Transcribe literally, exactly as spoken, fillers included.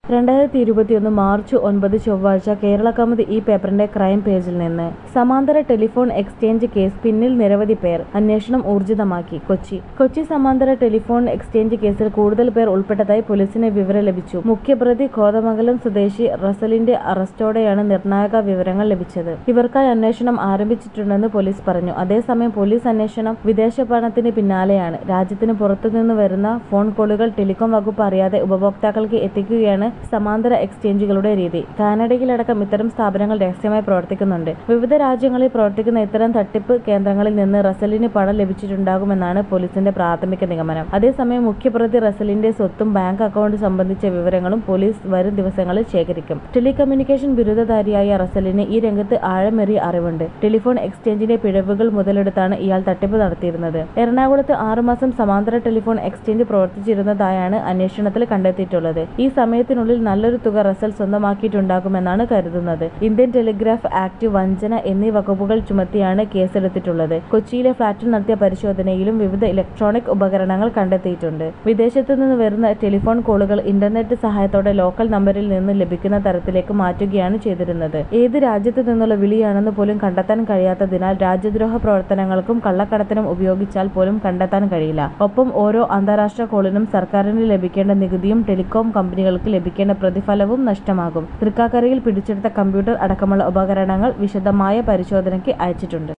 രണ്ടായിരത്തി ഇരുപത്തിയൊന്ന് മാർച്ച് ഒൻപത് ചൊവ്വാഴ്ച കേരളകൗമുദി ഈ പേപ്പറിന്റെ ക്രൈം പേജിൽ നിന്ന് സമാന്തര ടെലിഫോൺ എക്സ്ചേഞ്ച് കേസ് പിന്നിൽ നിരവധി പേർ, അന്വേഷണം ഊർജിതമാക്കി. കൊച്ചി കൊച്ചി സമാന്തര ടെലിഫോൺ എക്സ്ചേഞ്ച് കേസിൽ കൂടുതൽ പേർ ഉൾപ്പെട്ടതായി പോലീസിന് വിവരം ലഭിച്ചു. മുഖ്യപ്രതി കോതമംഗലം സ്വദേശി റസലിന്റെ അറസ്റ്റോടെയാണ് നിർണായക വിവരങ്ങൾ ലഭിച്ചത്. ഇവർക്കായി അന്വേഷണം ആരംഭിച്ചിട്ടുണ്ടെന്ന് പോലീസ് പറഞ്ഞു. അതേസമയം പോലീസ് അന്വേഷണം വിദേശ പണത്തിന് പിന്നാലെയാണ്. രാജ്യത്തിന് പുറത്തുനിന്ന് വരുന്ന ഫോൺ കോളുകൾ ടെലികോം വകുപ്പ് അറിയാതെ ഉപഭോക്താക്കൾക്ക് എത്തിക്കുകയാണ് സമാന്തര എക്സ്ചേഞ്ചുകളുടെ രീതി. കാനഡയിലടക്കം ഇത്തരം സ്ഥാപനങ്ങൾ രഹസ്യമായി പ്രവർത്തിക്കുന്നുണ്ട്. വിവിധ രാജ്യങ്ങളിൽ പ്രവർത്തിക്കുന്ന ഇത്തരം തട്ടിപ്പ് കേന്ദ്രങ്ങളിൽ നിന്ന് റസലിന് പണം ലഭിച്ചിട്ടുണ്ടാകുമെന്നാണ് പോലീസിന്റെ പ്രാഥമിക നിഗമനം. അതേസമയം മുഖ്യപ്രതി റസലിന്റെ സ്വത്തും ബാങ്ക് അക്കൗണ്ട് സംബന്ധിച്ച വിവരങ്ങളും പോലീസ് വരും ദിവസങ്ങളിൽ ശേഖരിക്കും. ടെലികമ്മ്യൂണിക്കേഷൻ ബിരുദധാരിയായ റസലിന് ഈ രംഗത്ത് ആഴമേറിയ അറിവുണ്ട്. ടെലിഫോൺ എക്സ്ചേഞ്ചിന്റെ പിഴവുകൾ മുതലെടുത്താണ് ഇയാൾ തട്ടിപ്പ് നടത്തിയിരുന്നത്. എറണാകുളത്ത് ആറുമാസം സമാന്തര ടെലിഫോൺ എക്സ്ചേഞ്ച് പ്രവർത്തിച്ചിരുന്നതായാണ് അന്വേഷണത്തിൽ കണ്ടെത്തിയിട്ടുള്ളത്. ഈ സമയത്തിനുള്ളിൽ നല്ലൊരു തുക റസൽ സ്വന്തമാക്കിയിട്ടുണ്ടാകുമെന്നാണ് കരുതുന്നത്. ഇന്ത്യൻ ടെലിഗ്രാഫ് ആക്ട്, വഞ്ചന എന്നീ വകുപ്പുകൾ ചുമത്തിയാണ് കേസെടുത്തിട്ടുള്ളത്. കൊച്ചിയിലെ ഫ്ളാറ്റിൽ നടത്തിയ പരിശോധനയിലും വിവിധ ഇലക്ട്രോണിക് ഉപകരണങ്ങൾ കണ്ടെത്തിയിട്ടുണ്ട്. വിദേശത്തു നിന്ന് വരുന്ന ടെലിഫോൺ കോളുകൾ ഇന്റർനെറ്റ് സഹായത്തോടെ ലോക്കൽ നമ്പരിൽ നിന്ന് ലഭിക്കുന്ന തരത്തിലേക്ക് മാറ്റുകയാണ് ചെയ്തിരുന്നത്. ഏത് രാജ്യത്തു നിന്നുള്ള വിളിയാണെന്ന് പോലും കണ്ടെത്താൻ കഴിയാത്തതിനാൽ രാജ്യദ്രോഹ പ്രവർത്തനങ്ങൾക്കും കള്ളക്കടത്തിനും ഉപയോഗിച്ചാൽ പോലും കണ്ടെത്താൻ കഴിയില്ല. ഒപ്പം ഓരോ അന്താരാഷ്ട്ര കോളിനും സർക്കാരിന് ലഭിക്കേണ്ട നികുതിയും ടെലികോം കമ്പനികൾക്ക് ലഭിക്കേണ്ട പ്രതിഫലവും നഷ്ടമാകും. തൃക്കാക്കരയിൽ പിടിച്ചെടുത്ത കമ്പ്യൂട്ടർ അടക്കമുള്ള ഉപകരണങ്ങൾ വിശദമായ പരിശോധനയ്ക്ക് അയച്ചിട്ടുണ്ട്.